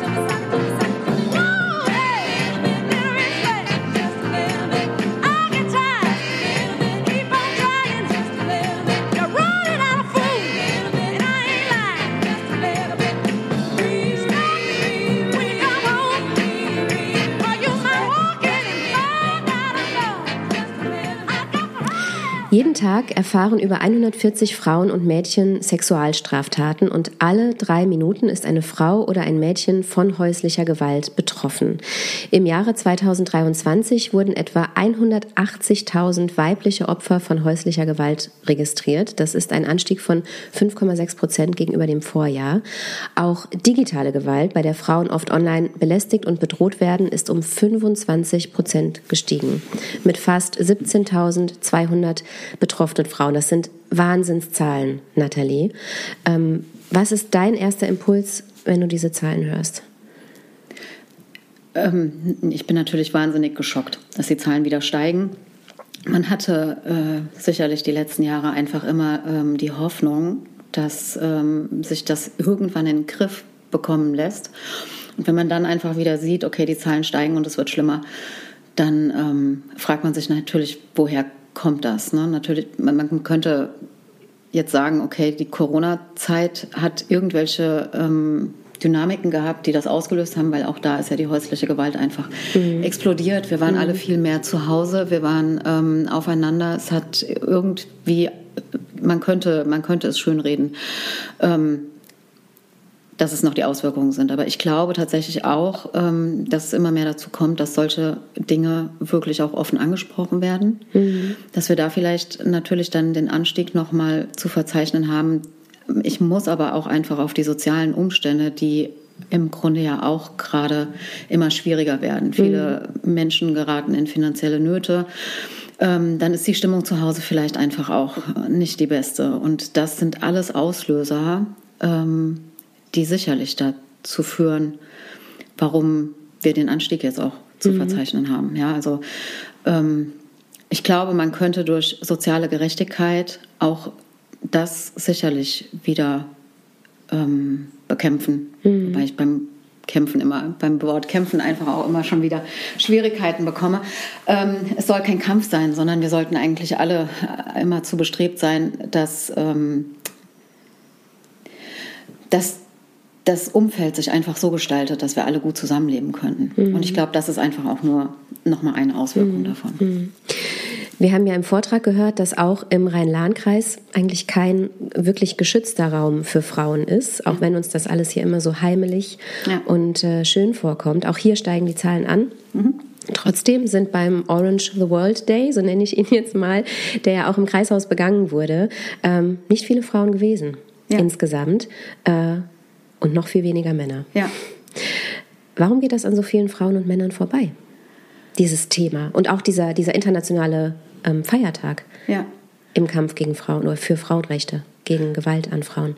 Ooh, hey, little respect. Just a little bit. I get tired. Keep on trying. Just a little bit. You're running out of food, and I ain't lying. Just a little bit. Respect when you come home, or you might walk in and find out I'm gone. Just a little. I got the right. Jeden Tag erfahren über 140 Frauen und Mädchen Sexualstraftaten und alle 3 Minuten ist eine Frau oder ein Mädchen von häuslicher Gewalt betroffen. Im Jahre 2023 wurden etwa 180.000 weibliche Opfer von häuslicher Gewalt registriert. Das ist ein Anstieg von 5,6% gegenüber dem Vorjahr. Auch digitale Gewalt, bei der Frauen oft online belästigt und bedroht werden, ist um 25% gestiegen. Mit fast 17.200 betroffenen Frauen. Das sind Wahnsinnszahlen, Nathalie. Was ist dein erster Impuls, wenn du diese Zahlen hörst? Ich bin natürlich wahnsinnig geschockt, dass die Zahlen wieder steigen. Man hatte sicherlich die letzten Jahre einfach immer die Hoffnung, dass sich das irgendwann in den Griff bekommen lässt. Und wenn man dann einfach wieder sieht, okay, die Zahlen steigen und es wird schlimmer, dann fragt man sich natürlich, woher kommt das? Ne? Natürlich, man könnte jetzt sagen, okay, die Corona-Zeit hat irgendwelche Dynamiken gehabt, die das ausgelöst haben, weil auch da ist ja die häusliche Gewalt einfach explodiert. Wir waren alle viel mehr zu Hause, wir waren aufeinander. Es hat irgendwie, man könnte es schönreden, dass es noch die Auswirkungen sind. Aber ich glaube tatsächlich auch, dass es immer mehr dazu kommt, dass solche Dinge wirklich auch offen angesprochen werden. Dass wir da vielleicht natürlich dann den Anstieg nochmal zu verzeichnen haben. Ich muss aber auch einfach auf die sozialen Umstände, die im Grunde ja auch gerade immer schwieriger werden. Viele Menschen geraten in finanzielle Nöte. Dann ist die Stimmung zu Hause vielleicht einfach auch nicht die beste. Und das sind alles Auslöser, die sicherlich dazu führen, warum wir den Anstieg jetzt auch zu verzeichnen haben. Ja, also ich glaube, man könnte durch soziale Gerechtigkeit auch das sicherlich wieder bekämpfen. Weil ich beim Wort Kämpfen einfach auch immer schon wieder Schwierigkeiten bekomme. Es soll kein Kampf sein, sondern wir sollten eigentlich alle immer zu bestrebt sein, dass das Umfeld sich einfach so gestaltet, dass wir alle gut zusammenleben können. Und ich glaube, das ist einfach auch nur nochmal eine Auswirkung davon. Wir haben ja im Vortrag gehört, dass auch im Rhein-Lahn-Kreis eigentlich kein wirklich geschützter Raum für Frauen ist, auch wenn uns das alles hier immer so heimelig und schön vorkommt. Auch hier steigen die Zahlen an. Trotzdem sind beim Orange the World Day, so nenne ich ihn jetzt mal, der ja auch im Kreishaus begangen wurde, nicht viele Frauen gewesen insgesamt und noch viel weniger Männer. Ja. Warum geht das an so vielen Frauen und Männern vorbei, dieses Thema? Und auch dieser internationale Feiertag im Kampf gegen Frauen oder für Frauenrechte, gegen Gewalt an Frauen.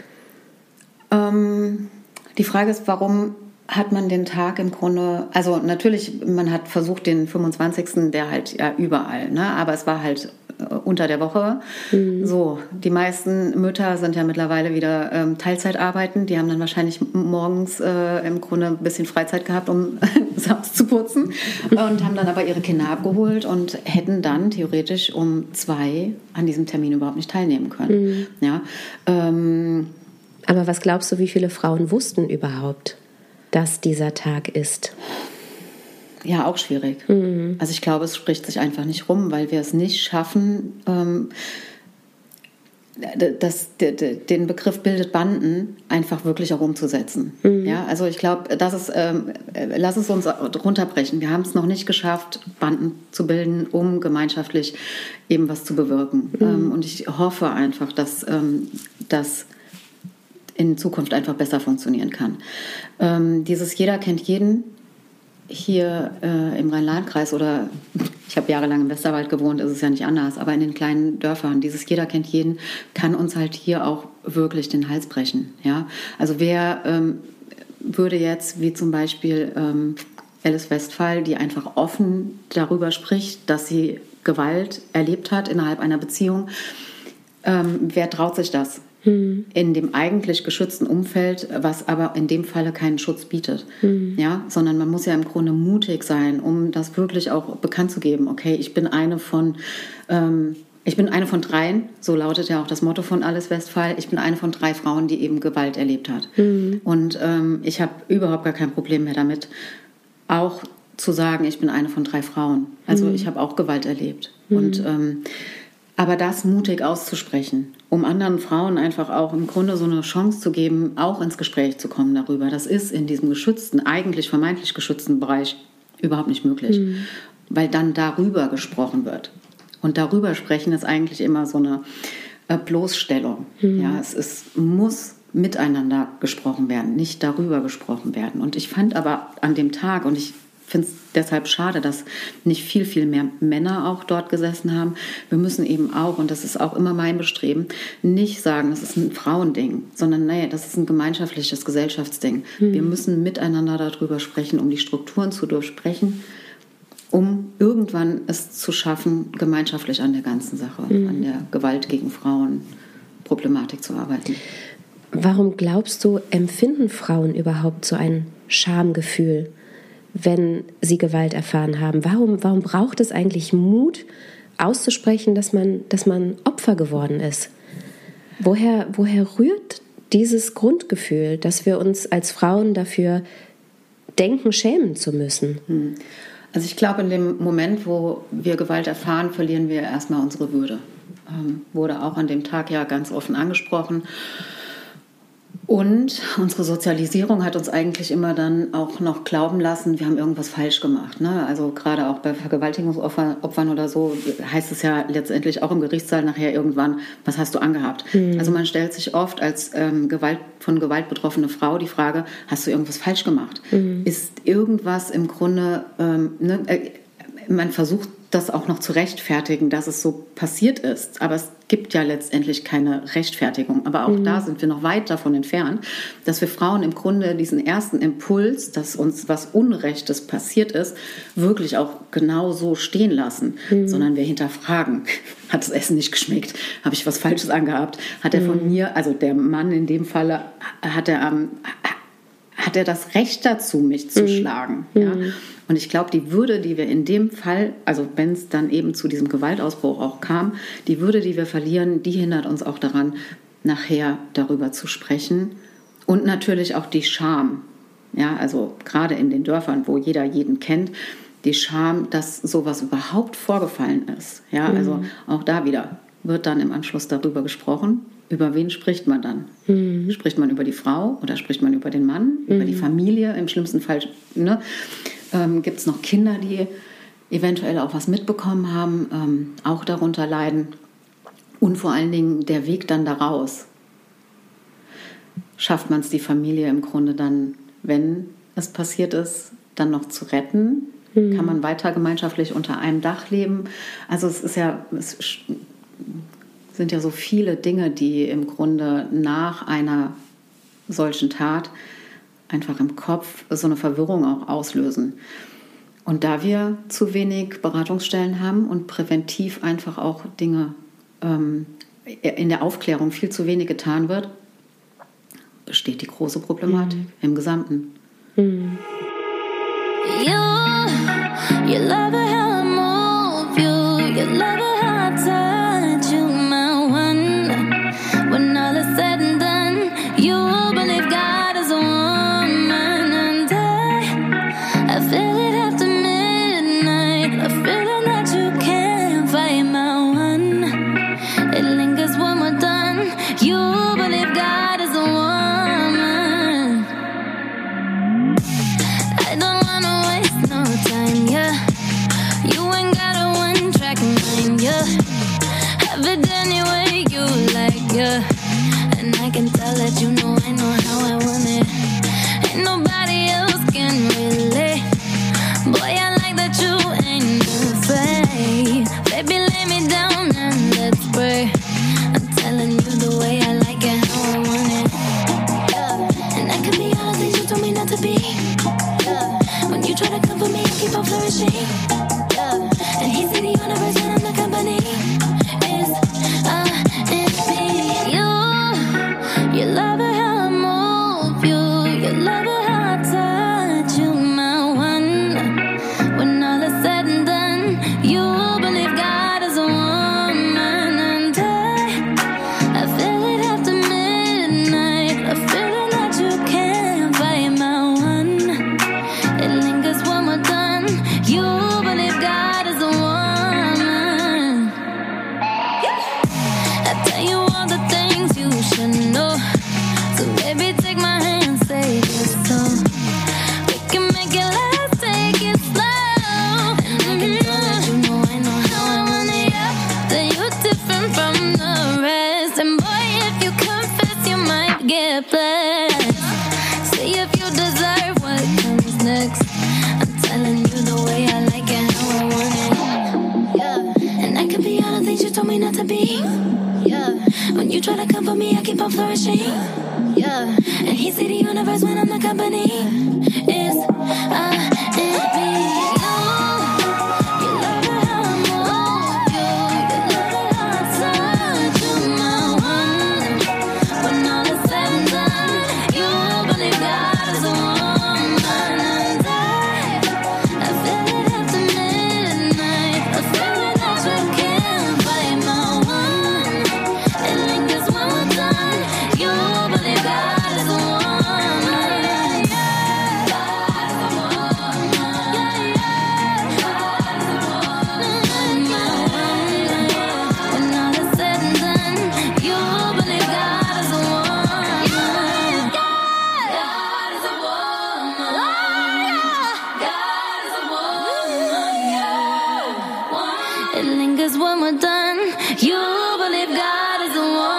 Die Frage ist, warum hat man den Tag im Grunde, also natürlich, man hat versucht den 25., der halt ja überall, ne? Aber es war halt unter der Woche. So, die meisten Mütter sind ja mittlerweile wieder Teilzeit arbeiten. Die haben dann wahrscheinlich morgens im Grunde ein bisschen Freizeit gehabt, um das Haus zu putzen und haben dann aber ihre Kinder abgeholt und hätten dann theoretisch um 2 an diesem Termin überhaupt nicht teilnehmen können. Ja, aber was glaubst du, wie viele Frauen wussten überhaupt, dass dieser Tag ist? Ja, auch schwierig. Also ich glaube, es spricht sich einfach nicht rum, weil wir es nicht schaffen, den Begriff bildet Banden einfach wirklich auch umzusetzen. Ja, also ich glaube, lass es uns runterbrechen. Wir haben es noch nicht geschafft, Banden zu bilden, um gemeinschaftlich eben was zu bewirken. Und ich hoffe einfach, dass das in Zukunft einfach besser funktionieren kann. Dieses Jeder kennt jeden hier im Rhein-Lahn-Kreis oder ich habe jahrelang im Westerwald gewohnt, ist es ja nicht anders, aber in den kleinen Dörfern, dieses Jeder kennt jeden, kann uns halt hier auch wirklich den Hals brechen. Ja? Also wer würde jetzt, wie zum Beispiel Alice Westphal, die einfach offen darüber spricht, dass sie Gewalt erlebt hat innerhalb einer Beziehung, wer traut sich das? In dem eigentlich geschützten Umfeld, was aber in dem Falle keinen Schutz bietet. Ja, sondern man muss ja im Grunde mutig sein, um das wirklich auch bekannt zu geben. Okay, ich bin eine von 3, so lautet ja auch das Motto von Alice Westphal, ich bin eine von 3 Frauen, die eben Gewalt erlebt hat. Und ich habe überhaupt gar kein Problem mehr damit, auch zu sagen, ich bin eine von 3 Frauen. Also ich habe auch Gewalt erlebt. Und aber das mutig auszusprechen, um anderen Frauen einfach auch im Grunde so eine Chance zu geben, auch ins Gespräch zu kommen darüber. Das ist in diesem geschützten, eigentlich vermeintlich geschützten Bereich überhaupt nicht möglich, weil dann darüber gesprochen wird. Und darüber sprechen ist eigentlich immer so eine Bloßstellung. Ja, muss miteinander gesprochen werden, nicht darüber gesprochen werden. Und ich fand aber an dem Tag, und ich finde es deshalb schade, dass nicht viel mehr Männer auch dort gesessen haben. Wir müssen eben auch, und das ist auch immer mein Bestreben, nicht sagen, das ist ein Frauending, sondern das ist ein gemeinschaftliches Gesellschaftsding. Wir müssen miteinander darüber sprechen, um die Strukturen zu durchbrechen, um irgendwann es zu schaffen, gemeinschaftlich an der ganzen Sache, an der Gewalt gegen Frauen Problematik zu arbeiten. Warum glaubst du, empfinden Frauen überhaupt so ein Schamgefühl, wenn sie Gewalt erfahren haben? Warum braucht es eigentlich Mut, auszusprechen, dass man Opfer geworden ist? Woher rührt dieses Grundgefühl, dass wir uns als Frauen dafür denken, schämen zu müssen? Also ich glaube, in dem Moment, wo wir Gewalt erfahren, verlieren wir erstmal unsere Würde. Wurde auch an dem Tag ja ganz offen angesprochen. Und unsere Sozialisierung hat uns eigentlich immer dann auch noch glauben lassen, wir haben irgendwas falsch gemacht. Ne? Also gerade auch bei Vergewaltigungsopfern oder so heißt es ja letztendlich auch im Gerichtssaal nachher irgendwann, was hast du angehabt? Also man stellt sich oft als von Gewalt betroffene Frau die Frage, hast du irgendwas falsch gemacht? Ist irgendwas im Grunde, man versucht das auch noch zu rechtfertigen, dass es so passiert ist. Aber es gibt ja letztendlich keine Rechtfertigung. Aber auch da sind wir noch weit davon entfernt, dass wir Frauen im Grunde diesen ersten Impuls, dass uns was Unrechtes passiert ist, wirklich auch genau so stehen lassen. Sondern wir hinterfragen, hat das Essen nicht geschmeckt? Habe ich was Falsches angehabt? Hat er von mir, also der Mann in dem Falle, hat er das Recht dazu, mich zu schlagen? Ja? Und ich glaube, die Würde, die wir in dem Fall, also wenn es dann eben zu diesem Gewaltausbruch auch kam, die Würde, die wir verlieren, die hindert uns auch daran, nachher darüber zu sprechen. Und natürlich auch die Scham. Ja, also gerade in den Dörfern, wo jeder jeden kennt, die Scham, dass sowas überhaupt vorgefallen ist. Ja, also auch da wieder wird dann im Anschluss darüber gesprochen. Über wen spricht man dann? Spricht man über die Frau oder spricht man über den Mann, über die Familie? Im schlimmsten Fall gibt es noch Kinder, die eventuell auch was mitbekommen haben, auch darunter leiden. Und vor allen Dingen der Weg dann daraus. Schafft man es, die Familie im Grunde dann, wenn es passiert ist, dann noch zu retten? Kann man weiter gemeinschaftlich unter einem Dach leben? Also es sind ja so viele Dinge, die im Grunde nach einer solchen Tat einfach im Kopf so eine Verwirrung auch auslösen. Und da wir zu wenig Beratungsstellen haben und präventiv einfach auch Dinge in der Aufklärung viel zu wenig getan wird, besteht die große Problematik im Gesamten. You love it how I move you. You love it how I touch you, my one. When all is said and done, you believe God is a woman, and I feel it after midnight. A feeling that you can't fight, my one. It lingers when we're done. You believe God is a woman. I don't wanna waste no time, yeah. You ain't got a one-track mind, yeah. Have it any way you like, yeah. And I can tell that you know I know how I want it. Ain't nobody else can relate. Boy, I like that you ain't afraid. Baby, lay me down and let's pray. I'm telling you the way I like it, how I want it, yeah. And I could be all the things you told me not to be, yeah. When you try to come for me, I keep on flourishing, yeah. And he said the universe and I'm the company. It's and me. You love it how I move you. You love it how I touch you, my one. When all is said and done, you believe God is a woman, and I feel it after midnight. A feeling that you can't fight, my one. It lingers when we're done. You believe God is a woman. I tell you all the things you should know. So baby, take my hand, say yes so. We can make it last, take it slow. And I can tell that you know I know how I want it, yeah. That you're different from the rest. And boy, if you confess, you might get blessed. See if you deserve what comes next. I'm telling you the way I like it, how I want it, yeah. And I can be all the things you told me not to be, yeah. When you try to come for me, I keep on flourishing, yeah. And he see the universe when I'm the company. It's and me. You love it how I move you. You love it how I touch you, my one. When all is said and done, you believe God is a woman, and I feel it after midnight. A feeling that you can't fight, my one. It lingers when we're done. You believe God is a woman. God is a woman. Yeah, yeah. God is a woman. My one. When all is said and done, you believe God is a woman. God is a woman. God is a woman. Yeah. It lingers when we're done. You believe God is a woman.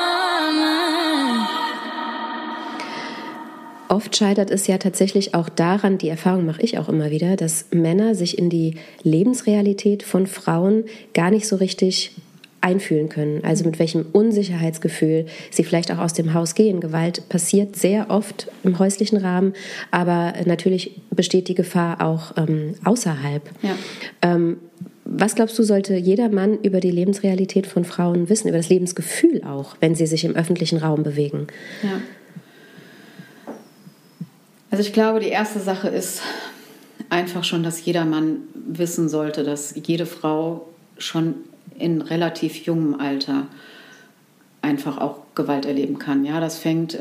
Oft scheitert es ja tatsächlich auch daran, die Erfahrung mache ich auch immer wieder, dass Männer sich in die Lebensrealität von Frauen gar nicht so richtig einfühlen können. Also mit welchem Unsicherheitsgefühl sie vielleicht auch aus dem Haus gehen. Gewalt passiert sehr oft im häuslichen Rahmen, aber natürlich besteht die Gefahr auch außerhalb. Ja. Was glaubst du, sollte jeder Mann über die Lebensrealität von Frauen wissen, über das Lebensgefühl auch, wenn sie sich im öffentlichen Raum bewegen? Ja. Also ich glaube, die erste Sache ist einfach schon, dass jeder Mann wissen sollte, dass jede Frau schon in relativ jungem Alter einfach auch Gewalt erleben kann. Ja, das fängt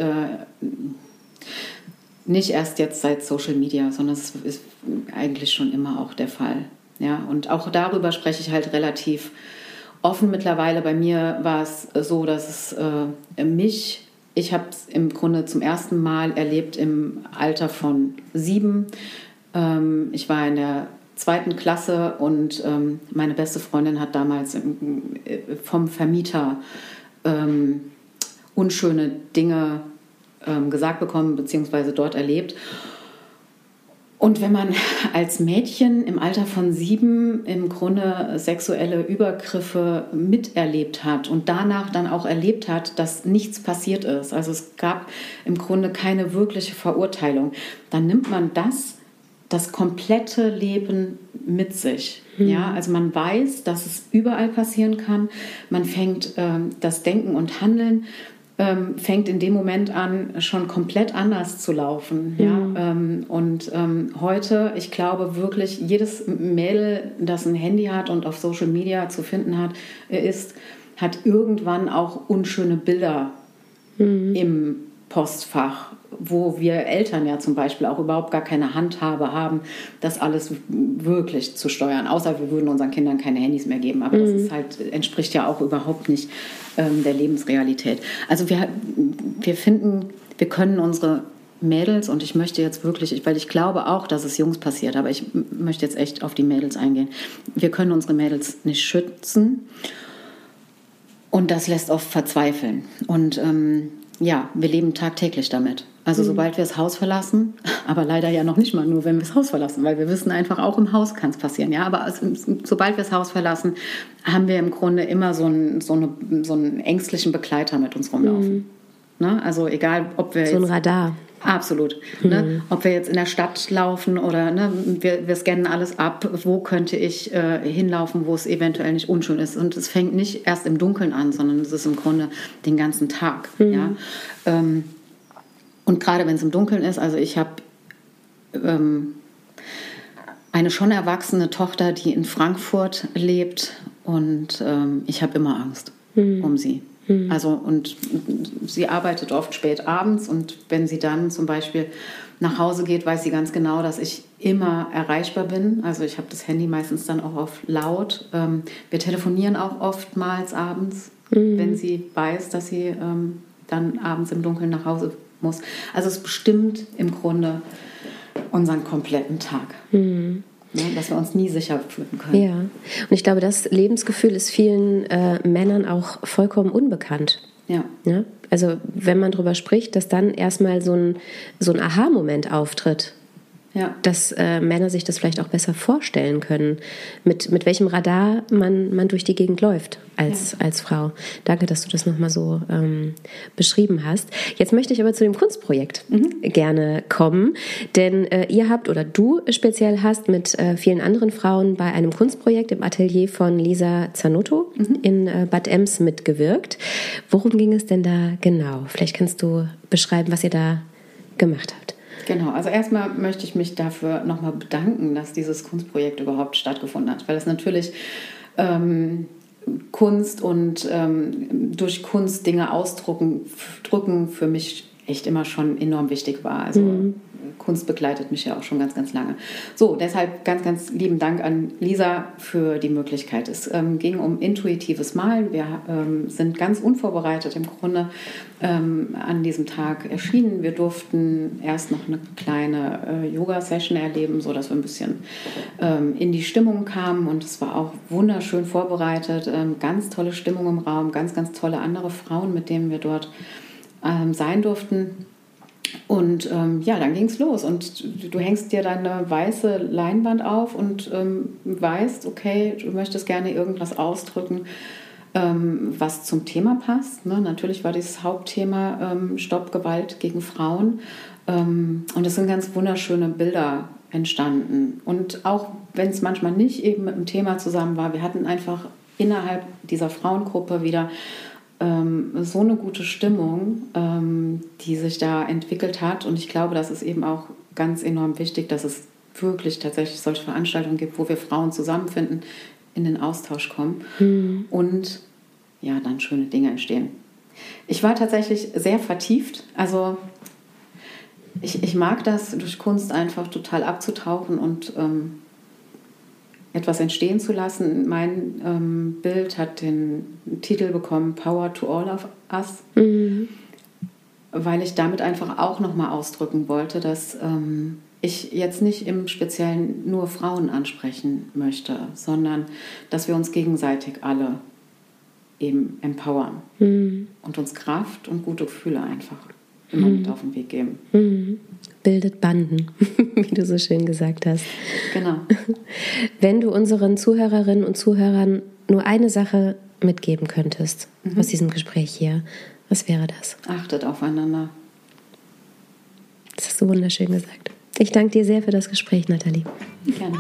nicht erst jetzt seit Social Media, sondern es ist eigentlich schon immer auch der Fall. Ja, und auch darüber spreche ich halt relativ offen mittlerweile. Bei mir war es so, dass es ich habe es im Grunde zum ersten Mal erlebt im Alter von 7. Ich war in der 2. Klasse und meine beste Freundin hat damals vom Vermieter unschöne Dinge gesagt bekommen, beziehungsweise dort erlebt. Und wenn man als Mädchen im Alter von 7 im Grunde sexuelle Übergriffe miterlebt hat und danach dann auch erlebt hat, dass nichts passiert ist, also es gab im Grunde keine wirkliche Verurteilung, dann nimmt man das komplette Leben mit sich. Ja, also man weiß, dass es überall passieren kann. Man fängt das Denken und Handeln fängt in dem Moment an, schon komplett anders zu laufen. Ja? Und heute, ich glaube wirklich, jedes Mädel, das ein Handy hat und auf Social Media zu finden hat, hat irgendwann auch unschöne Bilder im Postfach, wo wir Eltern ja zum Beispiel auch überhaupt gar keine Handhabe haben, das alles wirklich zu steuern. Außer wir würden unseren Kindern keine Handys mehr geben. Aber das ist halt, entspricht ja auch überhaupt nicht der Lebensrealität. Also wir finden, wir können unsere Mädels, und ich möchte jetzt wirklich, weil ich glaube auch, dass es Jungs passiert, aber ich möchte jetzt echt auf die Mädels eingehen. Wir können unsere Mädels nicht schützen und das lässt oft verzweifeln. Und ja, wir leben tagtäglich damit. Also sobald wir das Haus verlassen, aber leider ja noch nicht mal nur, wenn wir das Haus verlassen, weil wir wissen einfach, auch im Haus kann es passieren. Ja, aber sobald wir das Haus verlassen, haben wir im Grunde immer so einen ängstlichen Begleiter mit uns rumlaufen. Ne? Also egal, ob wir so ein Radar. Absolut. Ne? Ob wir jetzt in der Stadt laufen oder ne, wir scannen alles ab, wo könnte ich hinlaufen, wo es eventuell nicht unschön ist. Und es fängt nicht erst im Dunkeln an, sondern es ist im Grunde den ganzen Tag. Ja? Und gerade wenn es im Dunkeln ist, also ich habe eine schon erwachsene Tochter, die in Frankfurt lebt und ich habe immer Angst um sie. Also und sie arbeitet oft spät abends und wenn sie dann zum Beispiel nach Hause geht, weiß sie ganz genau, dass ich immer erreichbar bin. Also ich habe das Handy meistens dann auch auf laut. Wir telefonieren auch oftmals abends, wenn sie weiß, dass sie dann abends im Dunkeln nach Hause muss. Also es bestimmt im Grunde unseren kompletten Tag. Ne, dass wir uns nie sicher fühlen können. Ja, und ich glaube, das Lebensgefühl ist vielen Männern auch vollkommen unbekannt. Ja. Ja? Also wenn man darüber spricht, dass dann erstmal so ein Aha-Moment auftritt, Ja. dass Männer sich das vielleicht auch besser vorstellen können, mit welchem Radar man durch die Gegend läuft als Frau. Danke, dass du das nochmal so beschrieben hast. Jetzt möchte ich aber zu dem Kunstprojekt gerne kommen, denn ihr habt oder du speziell hast mit vielen anderen Frauen bei einem Kunstprojekt im Atelier von Lisa Zanotto in Bad Ems mitgewirkt. Worum ging es denn da genau? Vielleicht kannst du beschreiben, was ihr da gemacht habt. Genau, also erstmal möchte ich mich dafür nochmal bedanken, dass dieses Kunstprojekt überhaupt stattgefunden hat, weil es natürlich Kunst und durch Kunst Dinge drücken für mich echt immer schon enorm wichtig war. Also Kunst begleitet mich ja auch schon ganz, ganz lange. So, deshalb ganz, ganz lieben Dank an Lisa für die Möglichkeit. Es ging um intuitives Malen. Wir sind ganz unvorbereitet im Grunde an diesem Tag erschienen. Wir durften erst noch eine kleine Yoga-Session erleben, sodass wir ein bisschen in die Stimmung kamen. Und es war auch wunderschön vorbereitet. Ganz tolle Stimmung im Raum, ganz, ganz tolle andere Frauen, mit denen wir dort sein durften. Und ja, dann ging es los und du hängst dir deine weiße Leinwand auf und weißt, okay, du möchtest gerne irgendwas ausdrücken, was zum Thema passt. Ne? Natürlich war dieses Hauptthema Stopp Gewalt gegen Frauen und es sind ganz wunderschöne Bilder entstanden. Und auch wenn es manchmal nicht eben mit dem Thema zusammen war, wir hatten einfach innerhalb dieser Frauengruppe wieder so eine gute Stimmung, die sich da entwickelt hat. Und ich glaube, das ist eben auch ganz enorm wichtig, dass es wirklich tatsächlich solche Veranstaltungen gibt, wo wir Frauen zusammenfinden, in den Austausch kommen und ja, dann schöne Dinge entstehen. Ich war tatsächlich sehr vertieft. Also ich mag das, durch Kunst einfach total abzutauchen und etwas entstehen zu lassen. Mein Bild hat den Titel bekommen Power to All of Us, weil ich damit einfach auch nochmal ausdrücken wollte, dass ich jetzt nicht im Speziellen nur Frauen ansprechen möchte, sondern dass wir uns gegenseitig alle eben empowern und uns Kraft und gute Gefühle einfach immer mit auf den Weg geben. Bildet Banden, wie du so schön gesagt hast. Genau. Wenn du unseren Zuhörerinnen und Zuhörern nur eine Sache mitgeben könntest aus diesem Gespräch hier, was wäre das? Achtet aufeinander. Das hast du wunderschön gesagt. Ich danke dir sehr für das Gespräch, Nathalie. Gerne.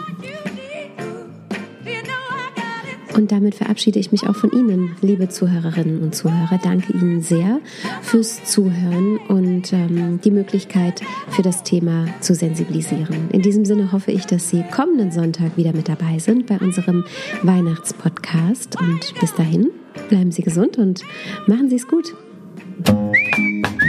Und damit verabschiede ich mich auch von Ihnen, liebe Zuhörerinnen und Zuhörer. Danke Ihnen sehr fürs Zuhören und die Möglichkeit für das Thema zu sensibilisieren. In diesem Sinne hoffe ich, dass Sie kommenden Sonntag wieder mit dabei sind bei unserem Weihnachtspodcast. Und bis dahin, bleiben Sie gesund und machen Sie es gut.